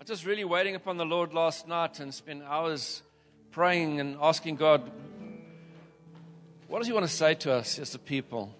just really waiting upon the Lord last night and spent hours praying and asking God, what does He want to say to us as a people?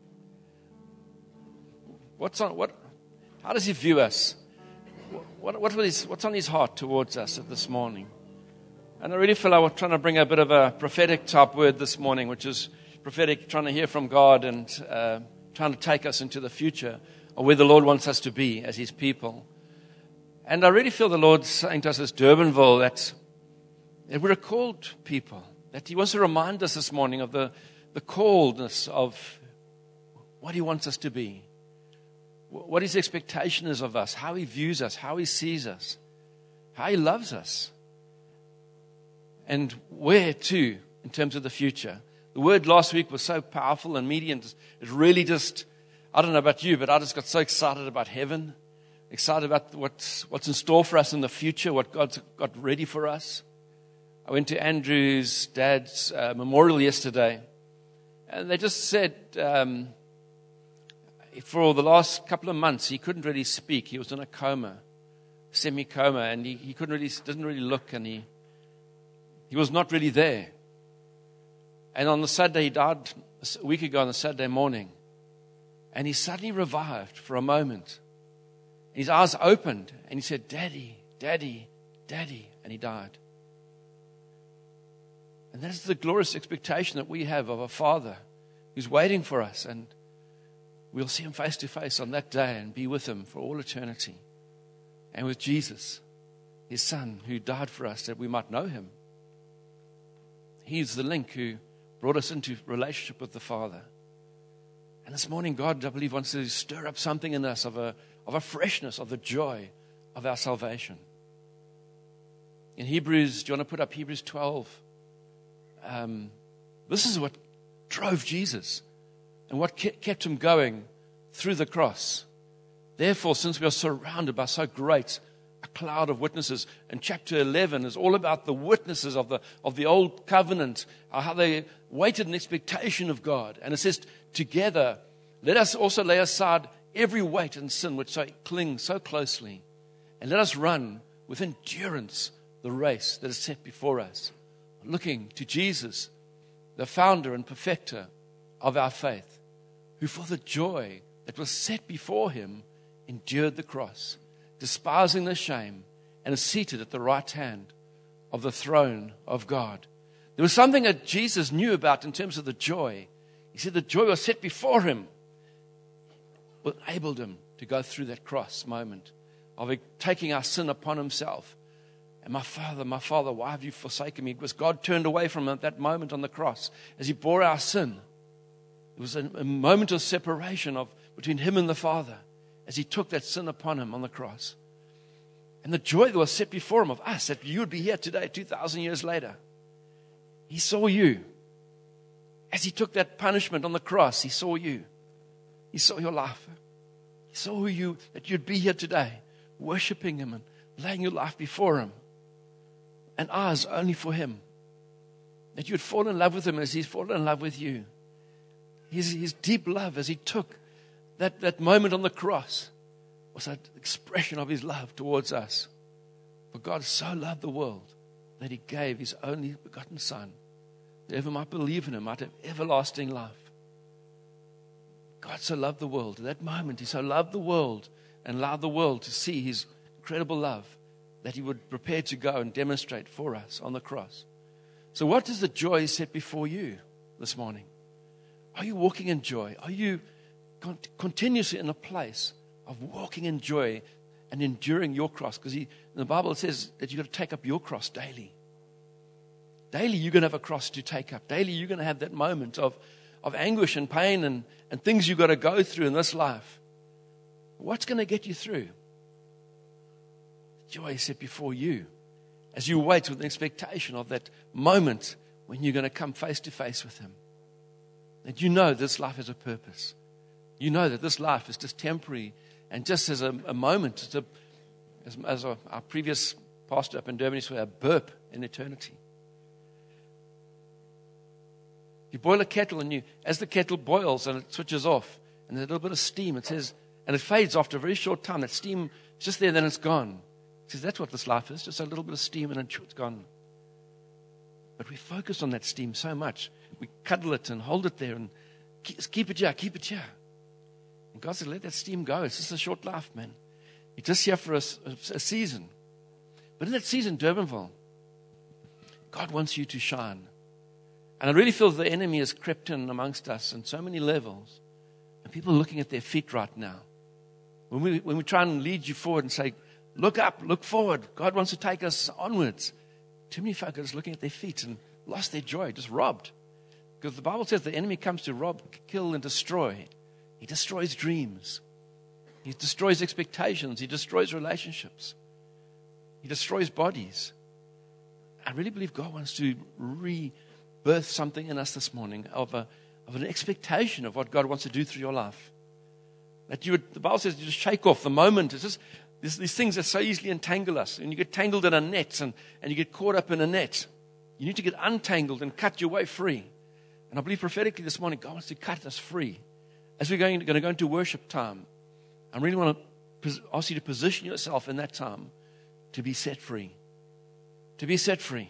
How does He view us? What's on His heart towards us this morning? And I really feel I was trying to bring a bit of a prophetic type word this morning, which is prophetic, trying to hear from God and trying to take us into the future of where the Lord wants us to be as His people. And I really feel the Lord saying to us as Durbanville that we're a called people, that He wants to remind us this morning of the calledness of what He wants us to be, what His expectation is of us, how He views us, how He sees us, how He loves us, and where to in terms of the future. The word last week was so powerful and meaty, and it really just, I don't know about you, but I just got so excited about heaven, excited about what's in store for us in the future, what God's got ready for us. I went to Andrew's dad's memorial yesterday, and they just said for the last couple of months he couldn't really speak. He was in a coma, semi-coma, and he didn't really look, and he was not really there. And on the Saturday, he died a week ago on the Saturday morning, and he suddenly revived for a moment. His eyes opened, and he said, "Daddy, Daddy, Daddy," and he died. And that is the glorious expectation that we have of a Father who's waiting for us, and we'll see Him face to face on that day and be with Him for all eternity. And with Jesus, His Son, who died for us that we might know Him. He's the link who brought us into relationship with the Father. And this morning, God, I believe, wants to stir up something in us of a freshness, of the joy of our salvation. In Hebrews, do you want to put up Hebrews 12? This is what drove Jesus and what kept Him going through the cross. Therefore, since we are surrounded by so great a cloud of witnesses, and chapter 11 is all about the witnesses of the old covenant, how they waited in expectation of God. And it says, together, let us also lay aside every weight and sin which clings so closely, and let us run with endurance the race that is set before us, looking to Jesus, the founder and perfecter of our faith, who for the joy that was set before Him endured the cross, despising the shame, and is seated at the right hand of the throne of God. There was something that Jesus knew about in terms of the joy. He said the joy was set before Him, what enabled Him to go through that cross moment of taking our sin upon Himself. And my Father, why have you forsaken me? Because God turned away from Him at that moment on the cross as He bore our sin. It was a moment of separation between Him and the Father as He took that sin upon Him on the cross. And the joy that was set before Him of us, that you would be here today, 2,000 years later. He saw you. As He took that punishment on the cross, He saw you. He saw your life. He saw that you'd be here today, worshiping Him and laying your life before Him. And eyes only for Him. That you'd fall in love with Him as He's fallen in love with you. His deep love as He took that moment on the cross was an expression of His love towards us. For God so loved the world that He gave His only begotten Son, that whoever might believe in Him might have everlasting life. God so loved the world. At that moment, He so loved the world and allowed the world to see His incredible love that He would prepare to go and demonstrate for us on the cross. So what is the joy set before you this morning? Are you walking in joy? Are you continuously in a place of walking in joy and enduring your cross? Because in the Bible it says that you've got to take up your cross daily. Daily you're going to have a cross to take up. Daily you're going to have that moment of anguish and pain and things you've got to go through in this life. What's going to get you through? Joy is set before you as you wait with an expectation of that moment when you're going to come face to face with Him. That you know this life has a purpose. You know that this life is just temporary and just as a moment, as our previous pastor up in Durban used to say, a burp in eternity. You boil a kettle and as the kettle boils and it switches off and there's a little bit of steam, it says, and it fades after a very short time. That steam is just there, then it's gone. He says, that's what this life is, just a little bit of steam and it's gone. But we focus on that steam so much. We cuddle it and hold it there and keep it here, keep it here. And God said, let that steam go. It's just a short life, man. You're just here for a season. But in that season, Durbanville, God wants you to shine. And I really feel the enemy has crept in amongst us on so many levels. And people are looking at their feet right now. When we try and lead you forward and say, look up, look forward. God wants to take us onwards. Too many folk are just looking at their feet and lost their joy, just robbed. Because the Bible says the enemy comes to rob, kill, and destroy. He destroys dreams. He destroys expectations. He destroys relationships. He destroys bodies. I really believe God wants to rebirth something in us this morning of an expectation of what God wants to do through your life. The Bible says you just shake off the moment. It's just these things that so easily entangle us. And you get tangled in a net and you get caught up in a net. You need to get untangled and cut your way free. And I believe prophetically this morning, God wants to cut us free. As we're going to go into worship time, I really want to ask you to position yourself in that time to be set free. To be set free.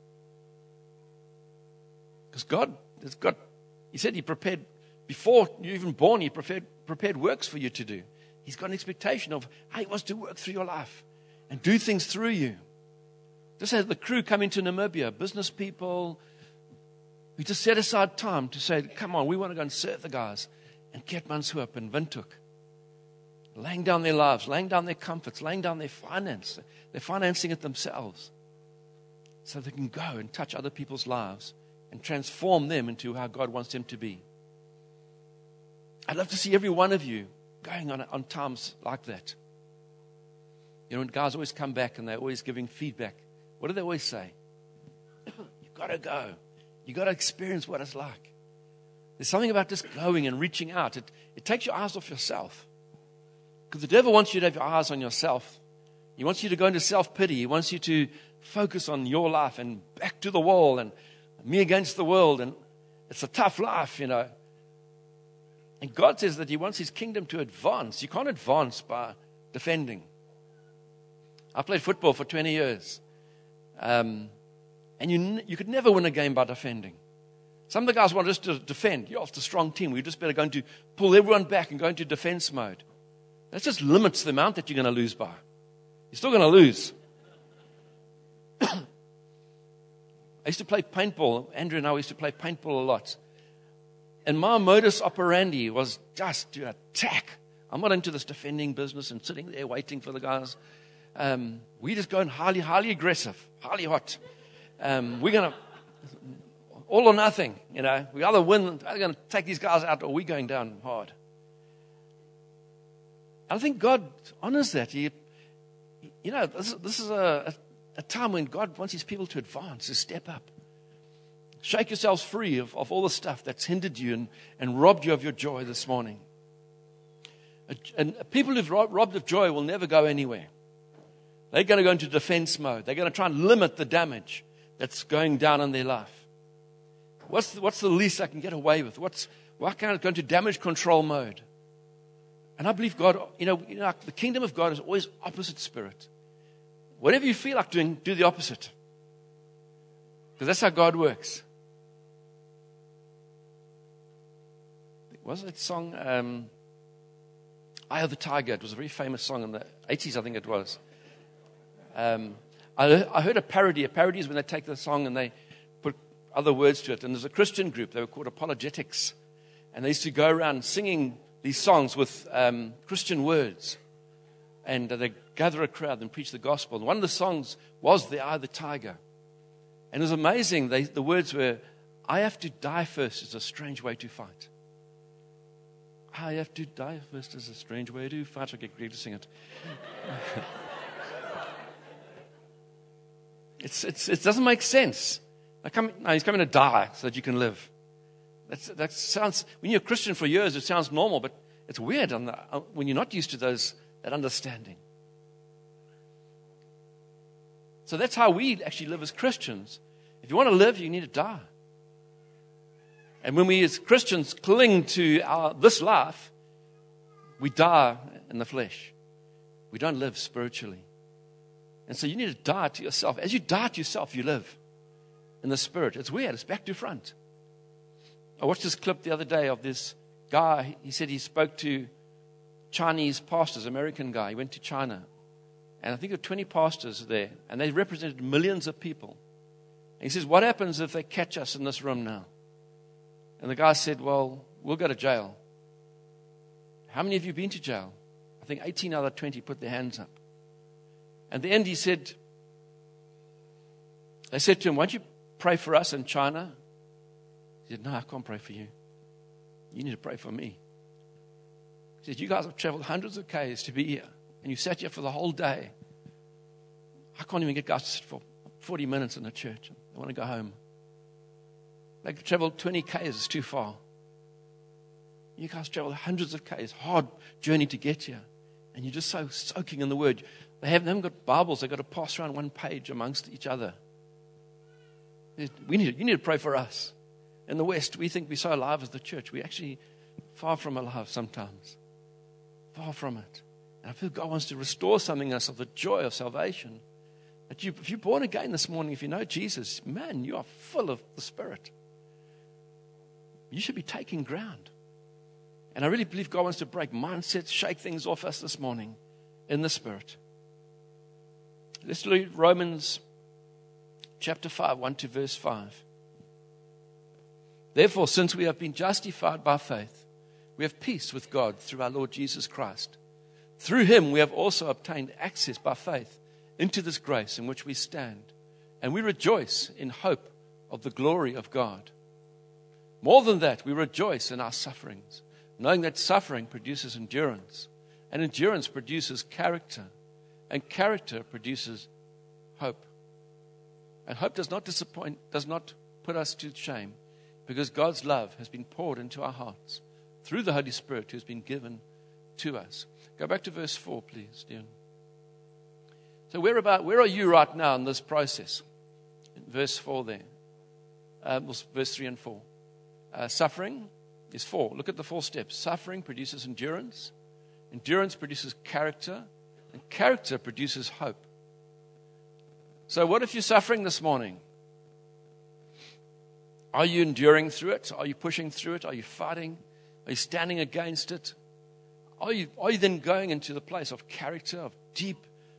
Because God has got, He said He prepared, before you're even born, He prepared works for you to do. He's got an expectation of how He wants to work through your life and do things through you. Just as the crew come into Namibia, business people, we just set aside time to say, come on, we want to go and serve the guys in Keetmanshoop and Windhoek. Laying down their lives, laying down their comforts, laying down their finance. They're financing it themselves so they can go and touch other people's lives and transform them into how God wants them to be. I'd love to see every one of you going on times like that. You know, when guys always come back and they're always giving feedback, what do they always say? You've got to go. You've got to experience what it's like. There's something about just going and reaching out. It takes your eyes off yourself. Because the devil wants you to have your eyes on yourself. He wants you to go into self-pity. He wants you to focus on your life and back to the wall and me against the world. And it's a tough life, you know. And God says that He wants His kingdom to advance. You can't advance by defending. I played football for 20 years. And you could never win a game by defending. Some of the guys want us to defend. You're after a strong team. We just better going to pull everyone back and go into defense mode. That just limits the amount that you're going to lose by. You're still going to lose. I used to play paintball. Andrew and I used to play paintball a lot. And my modus operandi was just to attack. I'm not into this defending business and sitting there waiting for the guys. We just go in highly aggressive, highly hot. We're going to, all or nothing, you know. We either win, we're going to take these guys out, or we're going down hard. I think God honors that. This is a time when God wants His people to advance, to step up. Shake yourselves free of all the stuff that's hindered you and robbed you of your joy this morning. And people who've robbed of joy will never go anywhere. They're going to go into defense mode. They're going to try and limit the damage that's going down in their life. What's the least I can get away with? Why can't I go into damage control mode? And I believe God, the kingdom of God is always opposite spirit. Whatever you feel like doing, do the opposite. Because that's how God works. Was that song, Eye of the Tiger? It was a very famous song in the 80s, I think it was. I heard a parody. A parody is when they take the song and they put other words to it. And there's a Christian group, they were called Apologetics. And they used to go around singing these songs with Christian words. And they gather a crowd and preach the gospel. And one of the songs was The Eye of the Tiger. And it was amazing. The words were, I have to die first is a strange way to fight. I have to die first is a strange way to fight. I get Greg to sing it. It doesn't make sense. He's coming to die so that you can live. That sounds, when you're a Christian for years, it sounds normal, but it's weird when you're not used to that understanding. So that's how we actually live as Christians. If you want to live, you need to die. And when we as Christians cling to this life, we die in the flesh. We don't live spiritually. And so you need to die to yourself. As you die to yourself, you live in the Spirit. It's weird. It's back to front. I watched this clip the other day of this guy. He said he spoke to Chinese pastors, American guy. He went to China. And I think there were 20 pastors there. And they represented millions of people. And he says, what happens if they catch us in this room now? And the guy said, well, we'll go to jail. How many of you have been to jail? I think 18 out of 20 put their hands up. At the end, they said to him, why don't you pray for us in China? He said, no, I can't pray for you. You need to pray for me. He said, you guys have traveled hundreds of Ks to be here, and you sat here for the whole day. I can't even get guys to sit for 40 minutes in the church. They want to go home. They traveled 20 Ks, it's too far. You guys traveled hundreds of Ks, hard journey to get here. And you're just so soaking in the Word. They haven't got Bibles. They've got to pass around one page amongst each other. You need to pray for us. In the West, we think we're so alive as the church. We're actually far from alive sometimes. Far from it. And I feel God wants to restore something in us of the joy of salvation. That if you're born again this morning, if you know Jesus, man, you are full of the Spirit. You should be taking ground. And I really believe God wants to break mindsets, shake things off us this morning in the Spirit. Let's read Romans chapter 5, 1 to verse 5. Therefore, since we have been justified by faith, we have peace with God through our Lord Jesus Christ. Through him we have also obtained access by faith into this grace in which we stand, and we rejoice in hope of the glory of God. More than that, we rejoice in our sufferings, knowing that suffering produces endurance, and endurance produces character, and character produces hope. And hope does not disappoint, does not put us to shame, because God's love has been poured into our hearts through the Holy Spirit who has been given to us. Go back to verse 4, please, Dion. So where are you right now in this process? Verse 4 there. Verse 3 and 4. Suffering is 4. Look at the 4 steps. Suffering produces endurance. Endurance produces character. And character produces hope. So what if you're suffering this morning? Are you enduring through it? Are you pushing through it? Are you fighting? Are you standing against it? Are you then going into the place of character, of deep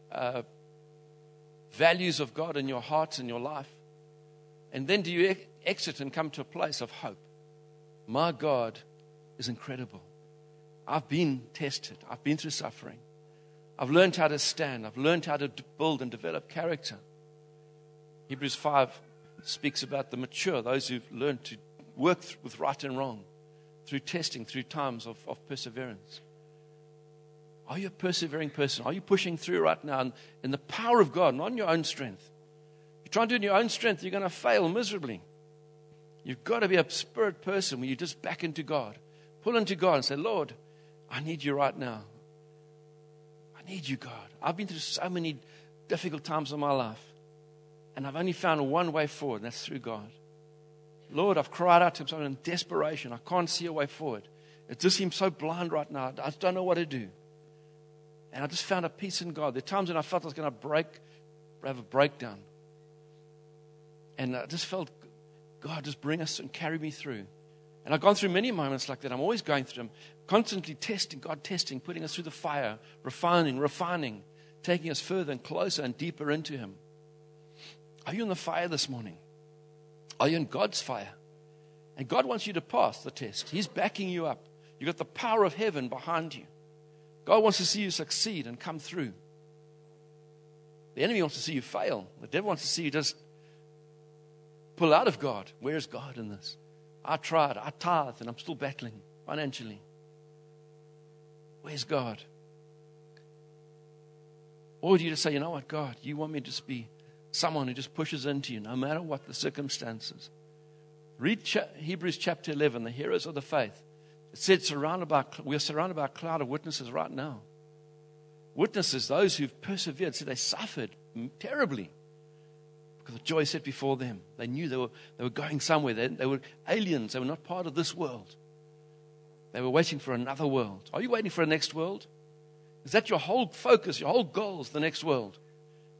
values of God in your heart and your life? And then do you exit and come to a place of hope? My God is incredible. I've been tested. I've been through suffering. I've learned how to stand. I've learned how to build and develop character. Hebrews 5 speaks about the mature, those who've learned to work with right and wrong, through testing, through times of perseverance. Are you a persevering person? Are you pushing through right now in the power of God, not in your own strength? If you try and do it in your own strength, you're going to fail miserably. You've got to be a spirit person where you just back into God. Pull into God and say, Lord, I need you right now. I need you, God. I've been through so many difficult times in my life. And I've only found one way forward, and that's through God. Lord, I've cried out to him, so I'm in desperation. I can't see a way forward. It just seems so blind right now. I just don't know what to do. And I just found a peace in God. There are times when I felt I was going to have a breakdown. And I just felt God just bring us and carry me through. And I've gone through many moments like that. I'm always going through them, constantly testing, God testing, putting us through the fire, refining, taking us further and closer and deeper into him. Are you in the fire this morning? Are you in God's fire? And God wants you to pass the test. He's backing you up. You've got the power of heaven behind you. God wants to see you succeed and come through. The enemy wants to see you fail. The devil wants to see you just pull out of God. Where's God in this? I tried, I tithed, and I'm still battling financially. Where's God? Or do you just say, you know what, God, you want me to just be someone who just pushes into you no matter what the circumstances. Read Hebrews chapter 11, the heroes of the faith. It said we're surrounded by a cloud of witnesses right now. Witnesses, those who've persevered, said they suffered terribly because the joy set before them. They knew they were going somewhere. They were aliens. They were not part of this world. They were waiting for another world. Are you waiting for a next world? Is that your whole focus, your whole goal is the next world?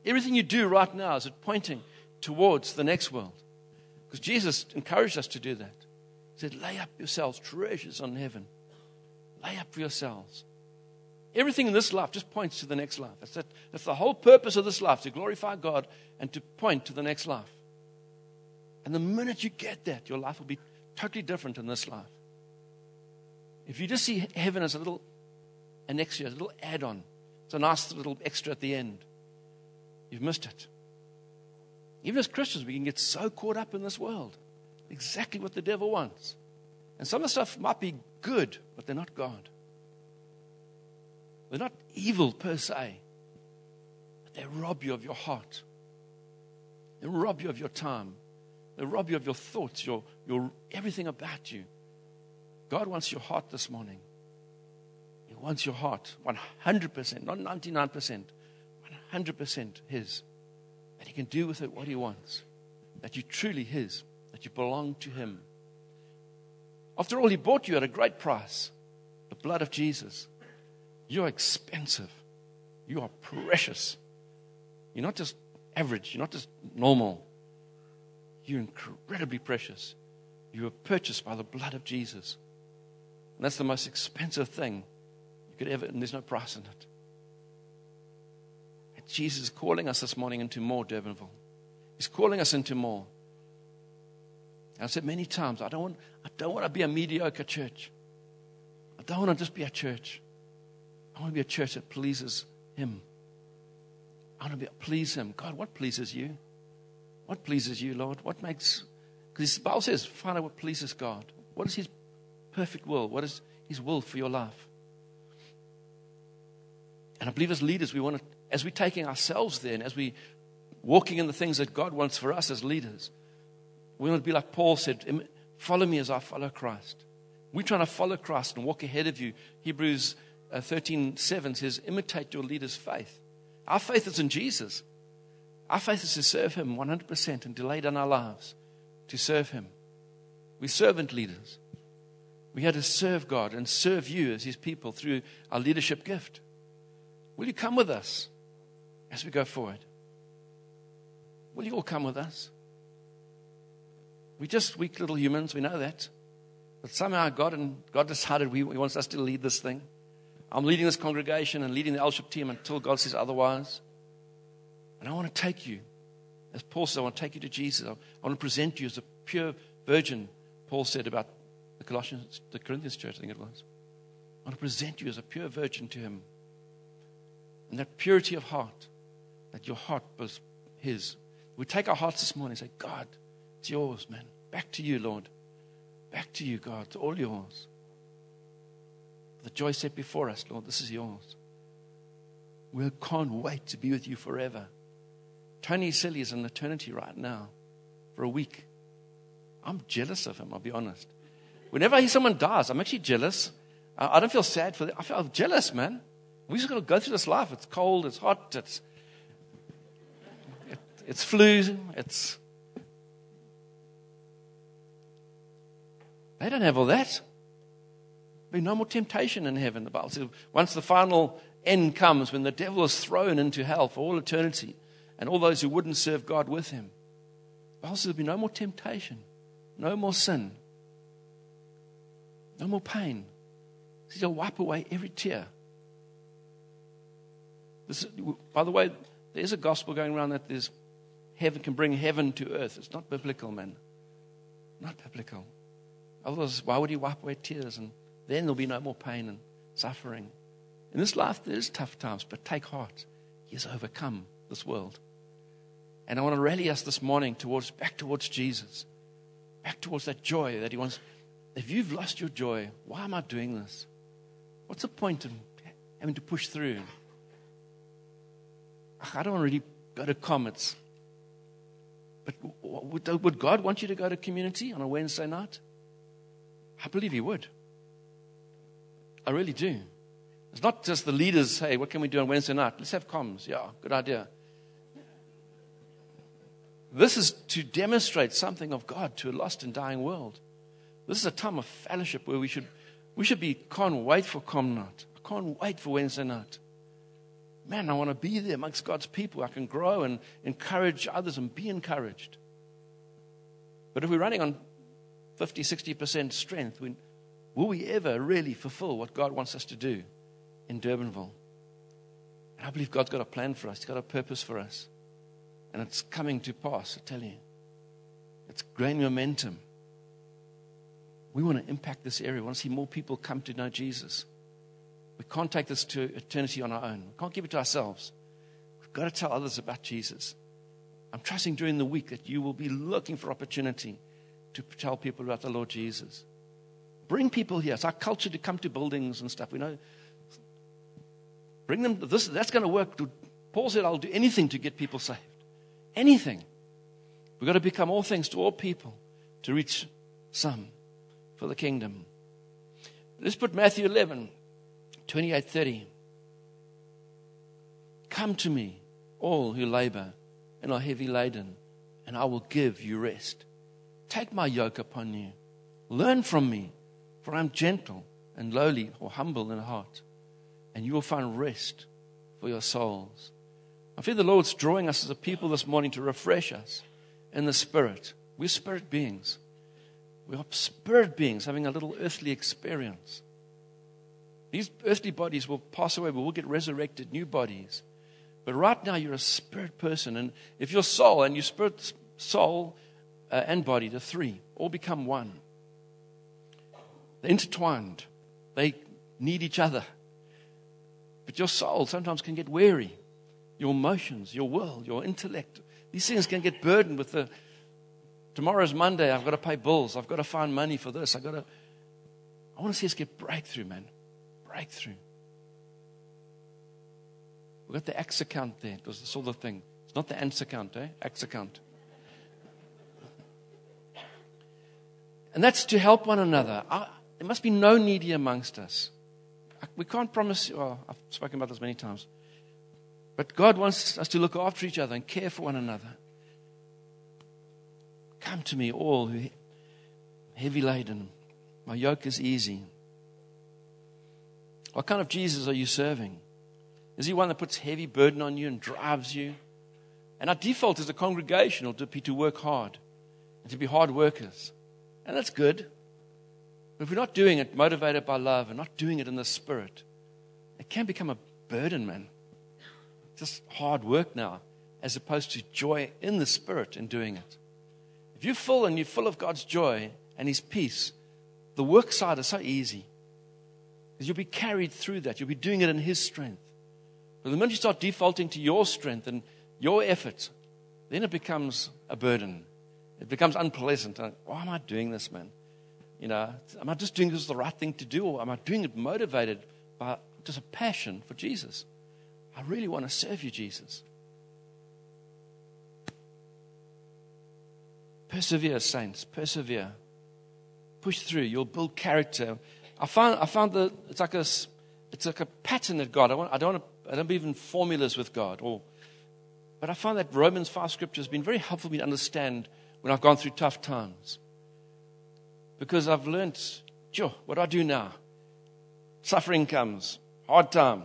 Everything you do right now is pointing towards the next world. Because Jesus encouraged us to do that. He said, lay up yourselves treasures on heaven. Lay up for yourselves. Everything in this life just points to the next life. That's the whole purpose of this life, to glorify God and to point to the next life. And the minute you get that, your life will be totally different in this life. If you just see heaven as a little annexure, a little add-on, it's a nice little extra at the end, you've missed it. Even as Christians, we can get so caught up in this world. Exactly what the devil wants. And some of the stuff might be good, but they're not God. They're not evil per se. But they rob you of your heart. They rob you of your time. They rob you of your thoughts, your everything about you. God wants your heart this morning. He wants your heart 100%, not 99%, 100% His. That He can do with it what He wants. That you're truly His. That you belong to Him. After all, He bought you at a great price. The blood of Jesus. You're expensive. You are precious. You're not just average. You're not just normal. You're incredibly precious. You were purchased by the blood of Jesus. And that's the most expensive thing you could ever, and there's no price in it. And Jesus is calling us this morning into more, Durbanville. He's calling us into more. I've said many times, I don't want to be a mediocre church. I don't want to just be a church. I want to be a church that pleases Him. I want to please Him. God, what pleases you? What pleases you, Lord? What makes... Because the Bible says, find out what pleases God. What is His perfect will? What is His will for your life? And I believe as leaders, we want to, as we're taking ourselves there, and as we walking in the things that God wants for us as leaders, we want to be like Paul said, follow me as I follow Christ. We're trying to follow Christ and walk ahead of you. Hebrews 13:7 says, imitate your leader's faith. Our faith is in Jesus. Our faith is to serve Him 100% and to lay down our lives to serve Him. We're servant leaders. We had to serve God and serve you as His people through our leadership gift. Will you come with us as we go forward? Will you all come with us? We're just weak little humans, we know that. But somehow God decided He wants us to lead this thing. I'm leading this congregation and leading the eldership team until God says otherwise. And I want to take you, as Paul said, I want to take you to Jesus. I want to present you as a pure virgin, Paul said about the Corinthians church, I think it was. I want to present you as a pure virgin to Him. And that purity of heart, that your heart was His. We take our hearts this morning and say, God, it's yours, man. Back to you, Lord. Back to you, God. It's all yours. The joy set before us, Lord, this is yours. We can't wait to be with you forever. Tony Silly is in eternity right now for a week. I'm jealous of him, I'll be honest. Whenever I hear someone dies, I'm actually jealous. I don't feel sad for them. I feel jealous, man. We just got to go through this life. It's cold, it's hot, it's flu, They don't have all that. There'll be no more temptation in heaven, the Bible says. Once the final end comes, when the devil is thrown into hell for all eternity, and all those who wouldn't serve God with him, the Bible says there'll be no more temptation, no more sin, no more pain. He says He'll wipe away every tear. By the way, there's a gospel going around that heaven can bring heaven to earth. It's not biblical, man. Not biblical. Otherwise, why would He wipe away tears? And then there'll be no more pain and suffering. In this life, there's tough times, but take heart. He has overcome this world. And I want to rally us this morning back towards Jesus. Back towards that joy that He wants. If you've lost your joy, why am I doing this? What's the point of having to push through? I don't really go to Comets. But would God want you to go to community on a Wednesday night? I believe He would. I really do. It's not just the leaders say, what can we do on Wednesday night? Let's have comms. Yeah, good idea. This is to demonstrate something of God to a lost and dying world. This is a time of fellowship where we should be, can't wait for comm night. I can't wait for Wednesday night. man, I want to be there amongst God's people. I can grow and encourage others and be encouraged. But if we're running on 50, 60% strength, will we ever really fulfill what God wants us to do in Durbanville? And I believe God's got a plan for us. He's got a purpose for us. And it's coming to pass, I tell you. It's growing momentum. We want to impact this area. We want to see more people come to know Jesus. We can't take this to eternity on our own. We can't keep it to ourselves. We've got to tell others about Jesus. I'm trusting during the week that you will be looking for opportunity to tell people about the Lord Jesus. Bring people here. It's our culture to come to buildings and stuff. We know. Bring them. That's going to work. Paul said, I'll do anything to get people saved. Anything. We've got to become all things to all people to reach some for the kingdom. Let's put Matthew 11, 28-30. Come to me, all who labor and are heavy laden, and I will give you rest. Take my yoke upon you. Learn from me, for I am gentle and lowly or humble in heart, and you will find rest for your souls. I feel the Lord's drawing us as a people this morning to refresh us in the Spirit. We're spirit beings. We are spirit beings having a little earthly experience. These earthly bodies will pass away, but we'll get resurrected, new bodies. But right now, you're a spirit person. And if your soul and your spirit, soul and body, the three, all become one. They're intertwined. They need each other. But your soul sometimes can get weary. Your emotions, your will, your intellect. These things can get burdened with tomorrow's Monday, I've got to pay bills. I've got to find money for this. I want to see us get breakthrough, man. Breakthrough. We've got the Axe account there. It was the sort of thing. It's not the Ants account, eh? Axe account. And that's to help one another. There must be no needy amongst us. We can't promise, I've spoken about this many times. But God wants us to look after each other and care for one another. Come to me, all who are heavy laden. My yoke is easy. What kind of Jesus are you serving? Is he one that puts heavy burden on you and drives you? And our default as a congregation will be to work hard and to be hard workers. And that's good. But if we're not doing it motivated by love and not doing it in the Spirit, it can become a burden, man. Just hard work now, as opposed to joy in the Spirit in doing it. If you're full and you're full of God's joy and His peace, the work side is so easy. Because you'll be carried through that. You'll be doing it in His strength. But the minute you start defaulting to your strength and your effort, then it becomes a burden. It becomes unpleasant. Why am I doing this, man? Am I just doing this the right thing to do? Or am I doing it motivated by just a passion for Jesus? I really want to serve you, Jesus. Persevere, saints. Persevere. Push through. You'll build character. I found that it's like a pattern that God. I don't believe in formulas with God. But I find that Romans 5 scripture has been very helpful for me to understand when I've gone through tough times. Because I've learned, what do I do now? Suffering comes. Hard time.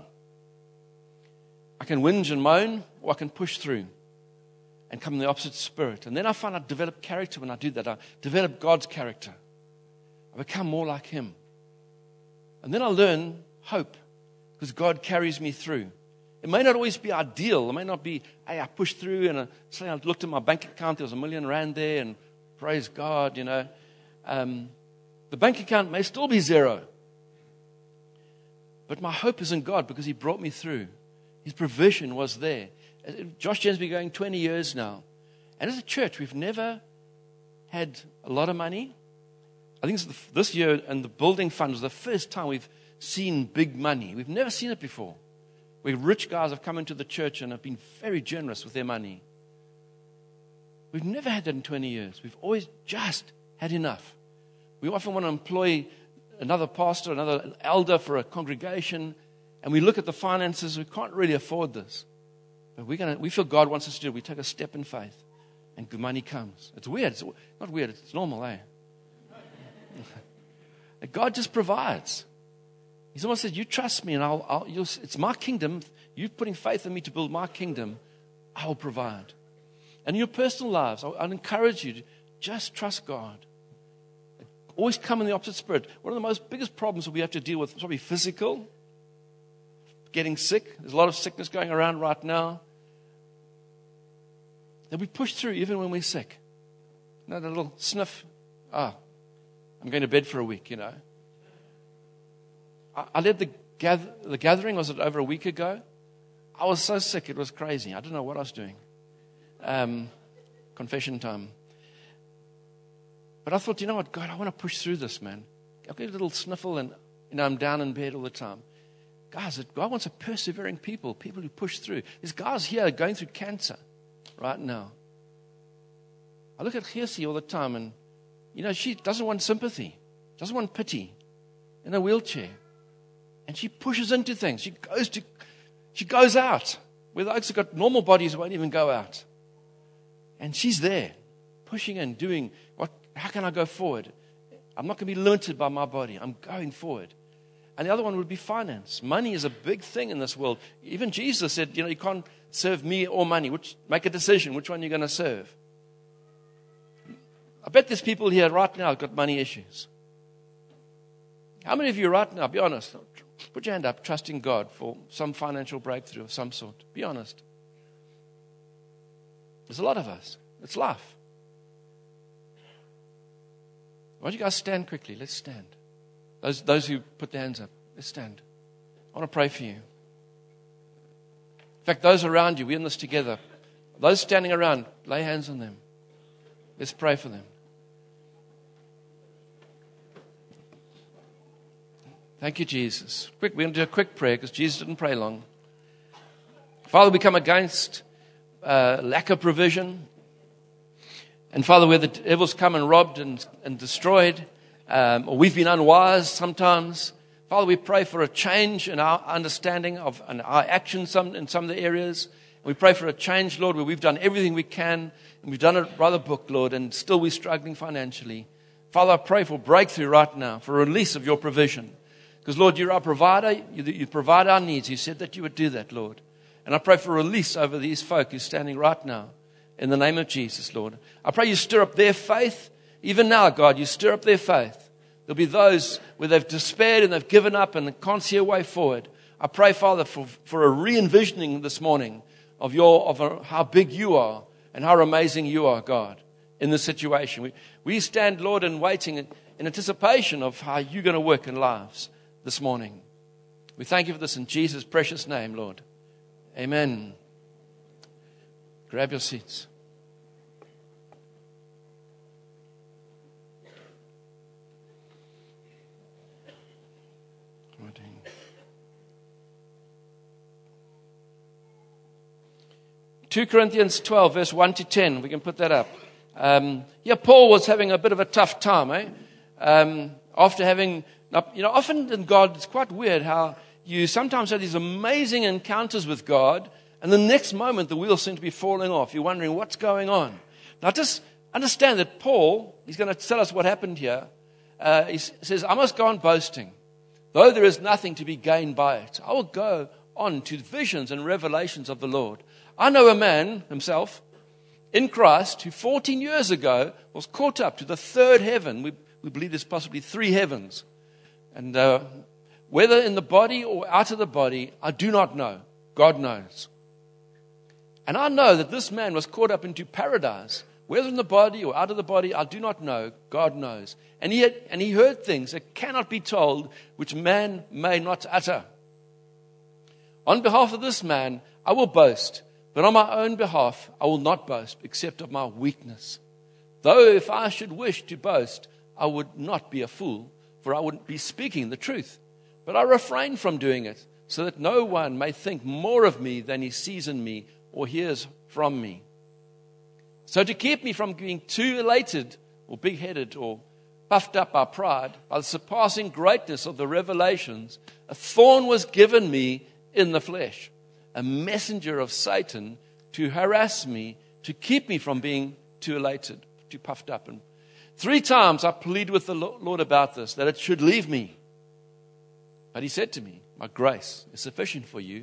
I can whinge and moan, or I can push through and come in the opposite spirit. And then I find I develop character when I do that. I develop God's character. I become more like Him. And then I learn hope because God carries me through. It may not always be ideal. It may not be, hey, I pushed through and suddenly I looked at my bank account. There was R1 million there and praise God, The bank account may still be zero. But my hope is in God because He brought me through. His provision was there. Josh Jen's been going 20 years now. And as a church, we've never had a lot of money. I think this year, and the building fund was the first time we've seen big money. We've never seen it before. Where rich guys have come into the church and have been very generous with their money. We've never had that in 20 years. We've always just had enough. We often want to employ another pastor, another elder for a congregation, and we look at the finances, we can't really afford this. But we feel God wants us to do it. We take a step in faith, and good money comes. It's weird. It's not weird. It's normal, eh? God just provides. He's almost said, you trust me, and it's my kingdom. you're putting faith in me to build my kingdom, I will provide. And in your personal lives, I'd encourage you to just trust God. Always come in the opposite spirit. One of the biggest problems that we have to deal with is probably physical, getting sick. There's a lot of sickness going around right now. That we push through even when we're sick. You know, that little sniff. I'm going to bed for a week, I led the gathering, was it over a week ago? I was so sick, it was crazy. I didn't know what I was doing. Confession time. But I thought, you know what, God, I want to push through this, man. I've got a little sniffle and I'm down in bed all the time. Guys, God wants a persevering people who push through. There's guys here going through cancer right now. I look at Geesie all the time and, she doesn't want sympathy, doesn't want pity, in a wheelchair. And she pushes into things. She goes out. Where the oaks have got normal bodies won't even go out. And she's there, pushing and doing how can I go forward? I'm not going to be limited by my body. I'm going forward. And the other one would be finance. Money is a big thing in this world. Even Jesus said, you can't serve me or money. Make a decision which one you're going to serve. I bet there's people here right now who've got money issues. How many of you right now, be honest, put your hand up, trusting God for some financial breakthrough of some sort? Be honest. There's a lot of us. It's life. Why don't you guys stand quickly? Let's stand. Those who put their hands up, let's stand. I want to pray for you. In fact, those around you, we're in this together. Those standing around, lay hands on them. Let's pray for them. Thank you, Jesus. We're going to do a quick prayer because Jesus didn't pray long. Father, we come against lack of provision. And Father, where the devil's come and robbed and destroyed, or we've been unwise sometimes, Father, we pray for a change in our understanding of and our actions in some of the areas. We pray for a change, Lord, where we've done everything we can, and we've done it by the book, Lord, and still we're struggling financially. Father, I pray for breakthrough right now, for a release of your provision. Because, Lord, you're our provider. You provide our needs. You said that you would do that, Lord. And I pray for release over these folk who's standing right now. In the name of Jesus, Lord. I pray you stir up their faith. Even now, God, you stir up their faith. There'll be those where they've despaired and they've given up and can't see a way forward. I pray, Father, for a re-envisioning this morning of how big you are and how amazing you are, God, in this situation. We stand, Lord, in waiting in anticipation of how you're going to work in lives this morning. We thank you for this in Jesus' precious name, Lord. Amen. Grab your seats. 2 Corinthians 12, verse 1 to 10. We can put that up. Paul was having a bit of a tough time, after having, often in God, it's quite weird how you sometimes have these amazing encounters with God, and the next moment the wheels seem to be falling off. You're wondering what's going on. Now just understand that Paul, he's going to tell us what happened here. He says, I must go on boasting, though there is nothing to be gained by it. I will go on to visions and revelations of the Lord. I know a man himself in Christ who 14 years ago was caught up to the third heaven. We believe there's possibly 3 heavens. And whether in the body or out of the body, I do not know. God knows. And I know that this man was caught up into paradise. Whether in the body or out of the body, I do not know. God knows. And he heard things that cannot be told, which man may not utter. On behalf of this man, I will boast. But on my own behalf, I will not boast, except of my weakness. Though if I should wish to boast, I would not be a fool, for I wouldn't be speaking the truth. But I refrain from doing it, so that no one may think more of me than he sees in me or hears from me. So to keep me from being too elated or big-headed or puffed up by pride, by the surpassing greatness of the revelations, a thorn was given me in the flesh, a messenger of Satan to harass me, to keep me from being too elated, too puffed up. And 3 times I pleaded with the Lord about this, that it should leave me. But he said to me, my grace is sufficient for you,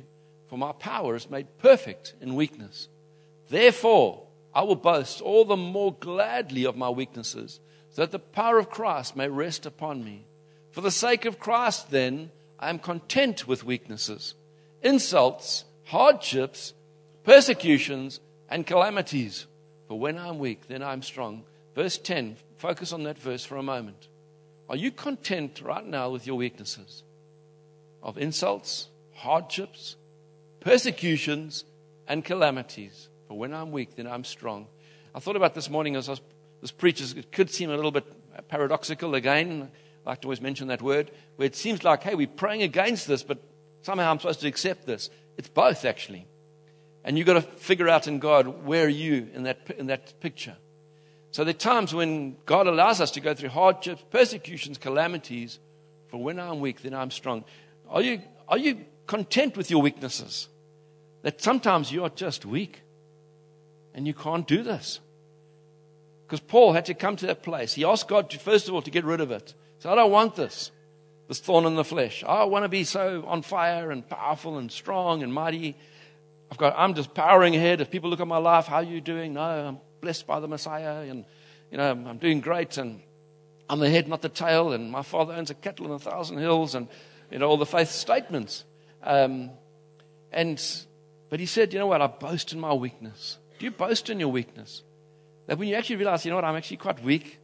For my power is made perfect in weakness. Therefore, I will boast all the more gladly of my weaknesses, so that the power of Christ may rest upon me. For the sake of Christ, then, I am content with weaknesses, insults, hardships, persecutions, and calamities. For when I'm weak, then I'm strong. Verse 10, focus on that verse for a moment. Are you content right now with your weaknesses of insults, hardships, persecutions, and calamities? For when I'm weak, then I'm strong. I thought about this morning as I was preaching. It could seem a little bit paradoxical again. I like to always mention that word, where it seems like, hey, we're praying against this, but somehow I'm supposed to accept this. It's both, actually. And you've got to figure out in God, where are you in that picture? So there are times when God allows us to go through hardships, persecutions, calamities. For when I'm weak, then I'm strong. Are you content with your weaknesses? That sometimes you are just weak and you can't do this. Because Paul had to come to that place. He asked God to, first of all, to get rid of it. So I don't want this thorn in the flesh. I want to be so on fire and powerful and strong and mighty. I'm just powering ahead. If people look at my life, how are you doing? No, I'm blessed by the Messiah, and I'm doing great, and I'm the head, not the tail, and my Father owns a cattle on 1,000 hills, and all the faith statements. But he said, you know what? I boast in my weakness. Do you boast in your weakness? That when you actually realize, you know what? I'm actually quite weak.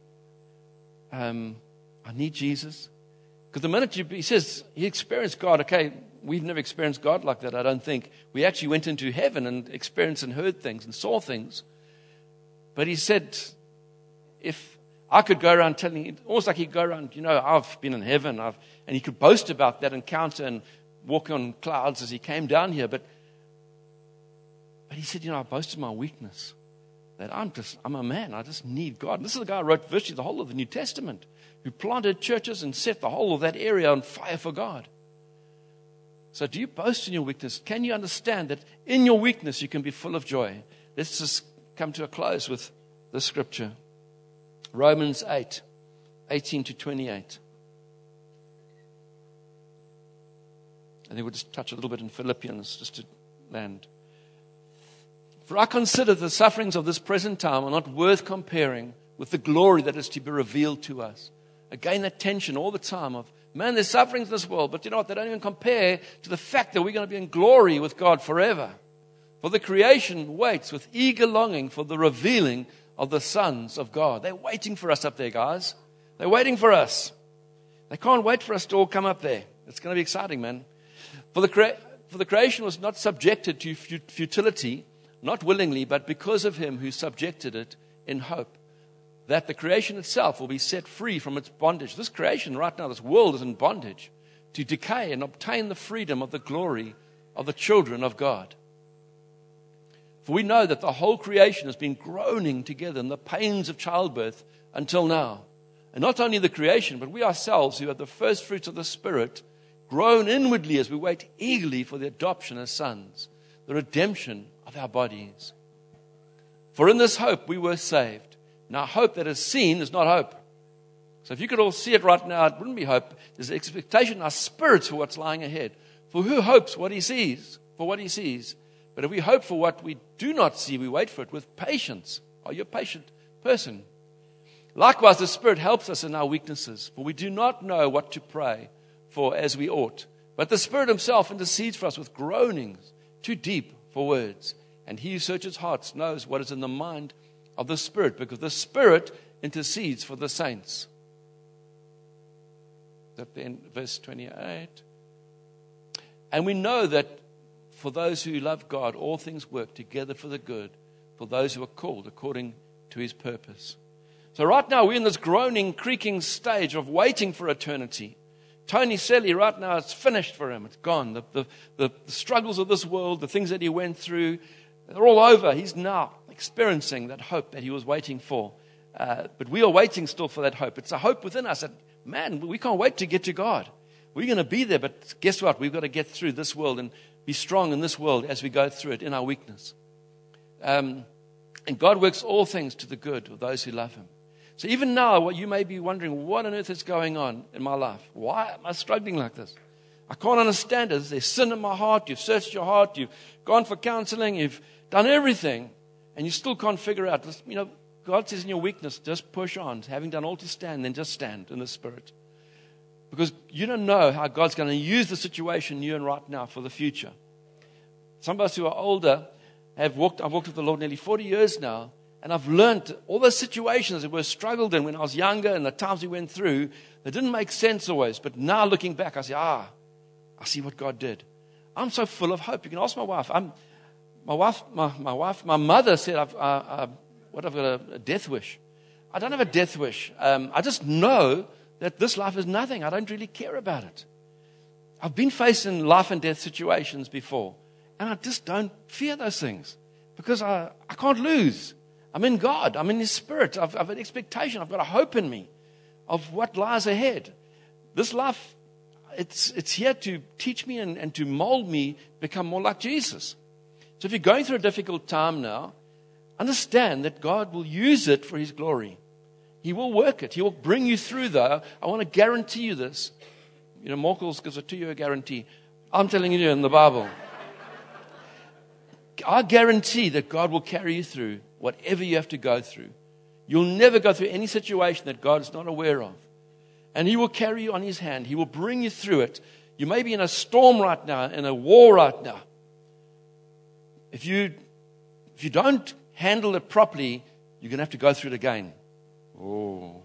I need Jesus. Because the minute he says he experienced God, okay, we've never experienced God like that, I don't think. We actually went into heaven and experienced and heard things and saw things. But he said, if I could go around telling, almost like he'd go around, I've been in heaven, and he could boast about that encounter and walk on clouds as he came down here. But he said, I boasted my weakness. That I'm a man, I just need God. And this is the guy who wrote virtually the whole of the New Testament, who planted churches and set the whole of that area on fire for God. So do you boast in your weakness? Can you understand that in your weakness you can be full of joy? Let's just come to a close with the scripture. Romans 8:18 to 28. I think we'll just touch a little bit in Philippians just to land. For I consider the sufferings of this present time are not worth comparing with the glory that is to be revealed to us. Again, that tension all the time of, man, there's sufferings in this world, but you know what? They don't even compare to the fact that we're going to be in glory with God forever. For the creation waits with eager longing for the revealing of the sons of God. They're waiting for us up there, guys. They're waiting for us. They can't wait for us to all come up there. It's going to be exciting, man. For the creation was not subjected to futility, not willingly, but because of him who subjected it in hope, that the creation itself will be set free from its bondage. This creation right now, this world is in bondage to decay and obtain the freedom of the glory of the children of God. For we know that the whole creation has been groaning together in the pains of childbirth until now. And not only the creation, but we ourselves who are the first fruits of the Spirit, groan inwardly as we wait eagerly for the adoption as sons, the redemption of our bodies. For in this hope we were saved. Now hope that is seen is not hope. So if you could all see it right now, it wouldn't be hope. There's expectation in our spirits for what's lying ahead. For who hopes what he sees, for what he sees? But if we hope for what we do not see, we wait for it with patience. Are you a patient person? Likewise, the Spirit helps us in our weaknesses, for we do not know what to pray for as we ought. But the Spirit himself intercedes for us with groanings too deep for words. And he who searches hearts knows what is in the mind of the Spirit, because the Spirit intercedes for the saints. That then, verse 28. And we know that for those who love God, all things work together for the good, for those who are called according to his purpose. So right now, we're in this groaning, creaking stage of waiting for eternity. Tony Selly, right now, it's finished for him. It's gone. The struggles of this world, the things that he went through, they're all over. He's now experiencing that hope that he was waiting for. But we are waiting still for that hope. It's a hope within us that, man, we can't wait to get to God. We're going to be there, but guess what? We've got to get through this world and be strong in this world as we go through it in our weakness. And God works all things to the good of those who love him. So even now, what you may be wondering, what on earth is going on in my life? Why am I struggling like this? I can't understand it. There's sin in my heart. You've searched your heart. You've gone for counseling. You've done everything. And you still can't figure out. God says in your weakness, just push on. Having done all to stand, then just stand in the Spirit. Because you don't know how God's going to use the situation you're in right now for the future. Some of us who are older I've walked with the Lord nearly 40 years now, and I've learned all those situations that we struggled in when I was younger and the times we went through, they didn't make sense always. But now looking back, I say, I see what God did. I'm so full of hope. You can ask my wife. My mother said, I've got a death wish. I don't have a death wish. I just know that this life is nothing. I don't really care about it. I've been faced in life and death situations before, and I just don't fear those things because I can't lose. I'm in God. I'm in His Spirit. I've an expectation. I've got a hope in me of what lies ahead. This life, it's here to teach me and to mold me, become more like Jesus. So if you're going through a difficult time now, understand that God will use it for His glory. He will work it. He will bring you through, though. I want to guarantee you this. Morkels gives a 2-year guarantee. I'm telling you in the Bible. I guarantee that God will carry you through whatever you have to go through. You'll never go through any situation that God is not aware of. And He will carry you on His hand. He will bring you through it. You may be in a storm right now, in a war right now. If you don't handle it properly, you're going to have to go through it again. Oh,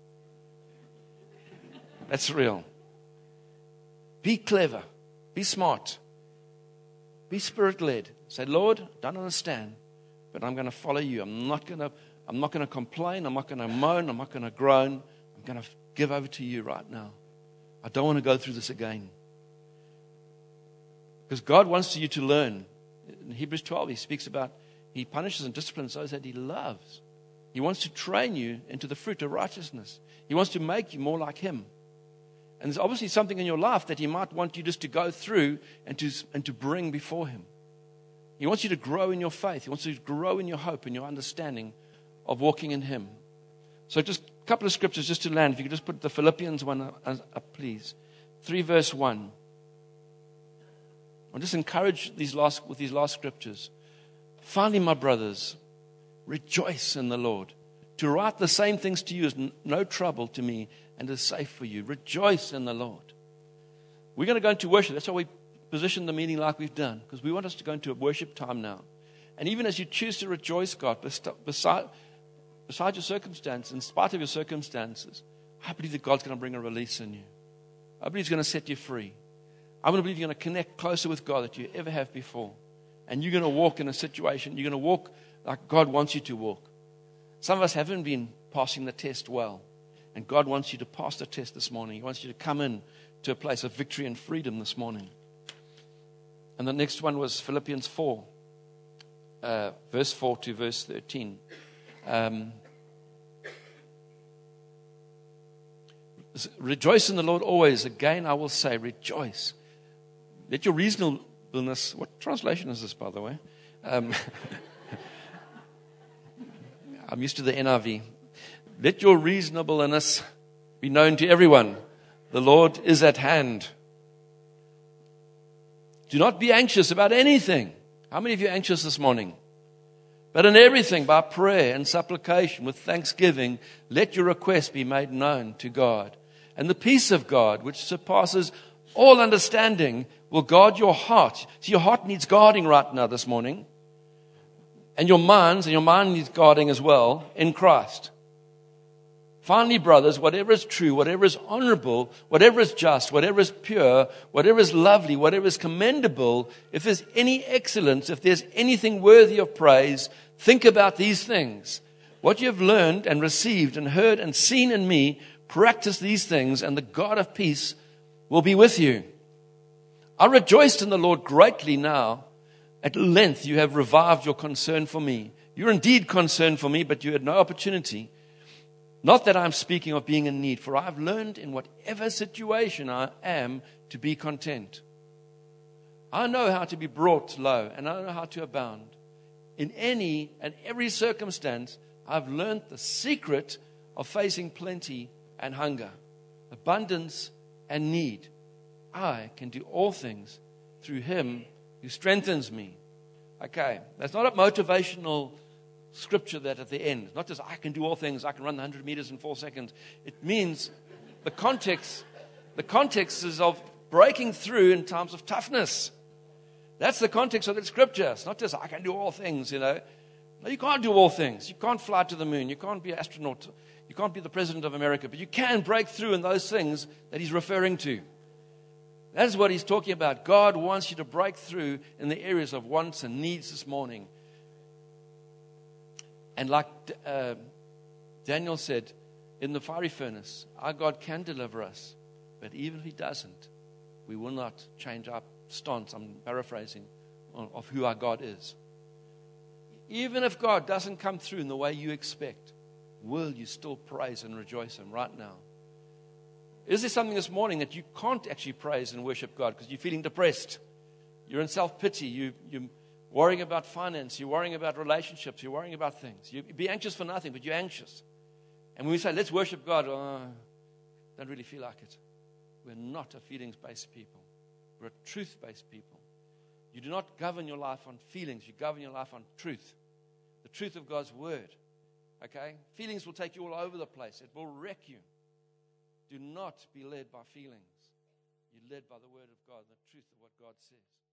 that's real. Be clever. Be smart. Be Spirit-led. Say, Lord, I don't understand, but I'm going to follow you. I'm not going to complain. I'm not going to moan. I'm not going to groan. I'm going to give over to you right now. I don't want to go through this again. Because God wants you to learn. In Hebrews 12, He speaks about He punishes and disciplines those that He loves. He wants to train you into the fruit of righteousness. He wants to make you more like Him. And there's obviously something in your life that He might want you just to go through and to bring before Him. He wants you to grow in your faith. He wants you to grow in your hope and your understanding of walking in Him. So just a couple of scriptures just to land. If you could just put the Philippians one up, please. 3 verse 1. I'll just encourage with these last scriptures. Finally, my brothers, rejoice in the Lord. To write the same things to you is no trouble to me and is safe for you. Rejoice in the Lord. We're going to go into worship. That's why we position the meeting like we've done, because we want us to go into a worship time now. And even as you choose to rejoice, God, beside your circumstance, in spite of your circumstances, I believe that God's going to bring a release in you. I believe He's going to set you free. I want to believe you're going to connect closer with God than you ever have before. And you're going to walk in a situation, you're going to walk like God wants you to walk. Some of us haven't been passing the test well. And God wants you to pass the test this morning. He wants you to come in to a place of victory and freedom this morning. And the next one was Philippians 4, verse 4 to verse 13. Rejoice in the Lord always. Again, I will say, rejoice. Let your reasonableness, what translation is this, by the way? I'm used to the NIV. Let your reasonableness be known to everyone. The Lord is at hand. Do not be anxious about anything. How many of you are anxious this morning? But in everything, by prayer and supplication, with thanksgiving, let your requests be made known to God. And the peace of God, which surpasses all understanding, will guard your heart. See, your heart needs guarding right now this morning. And your mind needs guarding as well in Christ. Finally, brothers, whatever is true, whatever is honorable, whatever is just, whatever is pure, whatever is lovely, whatever is commendable, if there's any excellence, if there's anything worthy of praise, think about these things. What you have learned and received and heard and seen in me, practice these things, and the God of peace will be with you. I rejoiced in the Lord greatly now. At length you have revived your concern for me. You're indeed concerned for me, but you had no opportunity. Not that I'm speaking of being in need, for I have learned in whatever situation I am to be content. I know how to be brought low, and I know how to abound. In any and every circumstance, I've learned the secret of facing plenty and hunger, abundance and need. I can do all things through him who strengthens me. Okay, that's not a motivational scripture that at the end. It's not just I can do all things, I can run 100 meters in 4 seconds. It means the context is of breaking through in times of toughness. That's the context of the scripture. It's not just I can do all things, No, you can't do all things. You can't fly to the moon. You can't be an astronaut. You can't be the president of America. But you can break through in those things that he's referring to. That is what he's talking about. God wants you to break through in the areas of wants and needs this morning. And like Daniel said, in the fiery furnace, our God can deliver us. But even if he doesn't, we will not change our stance, I'm paraphrasing, of who our God is. Even if God doesn't come through in the way you expect, will you still praise and rejoice him right now? Is there something this morning that you can't actually praise and worship God because you're feeling depressed? You're in self-pity. You're worrying about finance. You're worrying about relationships. You're worrying about things. You be anxious for nothing, but you're anxious. And when we say, let's worship God, don't really feel like it. We're not a feelings-based people. We're a truth-based people. You do not govern your life on feelings. You govern your life on truth. The truth of God's word. Okay? Feelings will take you all over the place. It will wreck you. Do not be led by feelings. You're led by the word of God, the truth of what God says.